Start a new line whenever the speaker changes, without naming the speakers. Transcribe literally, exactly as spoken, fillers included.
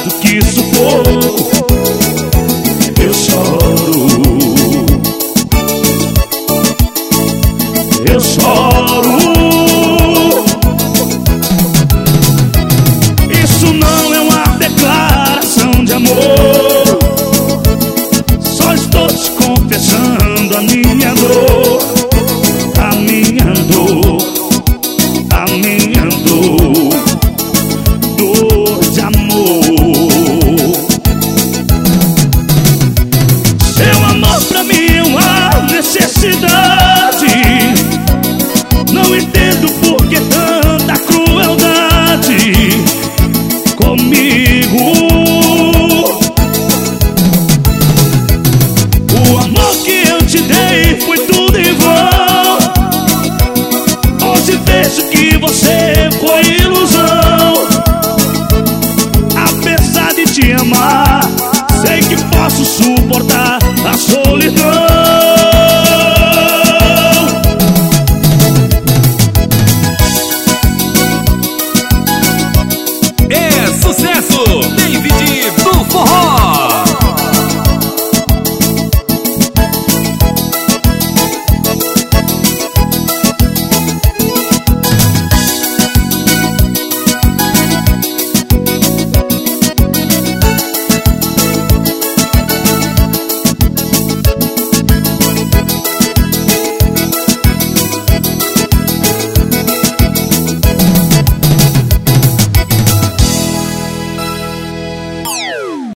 do que sufoco, eu choro, eu choro. Isso não é uma declaração de amor, só estou te confessando a minha dor, a minha dor, a minha dor, dor de amor. Seu amor pra mim é uma necessidade, não entendo por que tanta crueldade comigo. O amor que eu te dei foi tudo em vão, hoje vejo que você foi ilusão. Apesar de te amar, sei que posso suportar a solidão.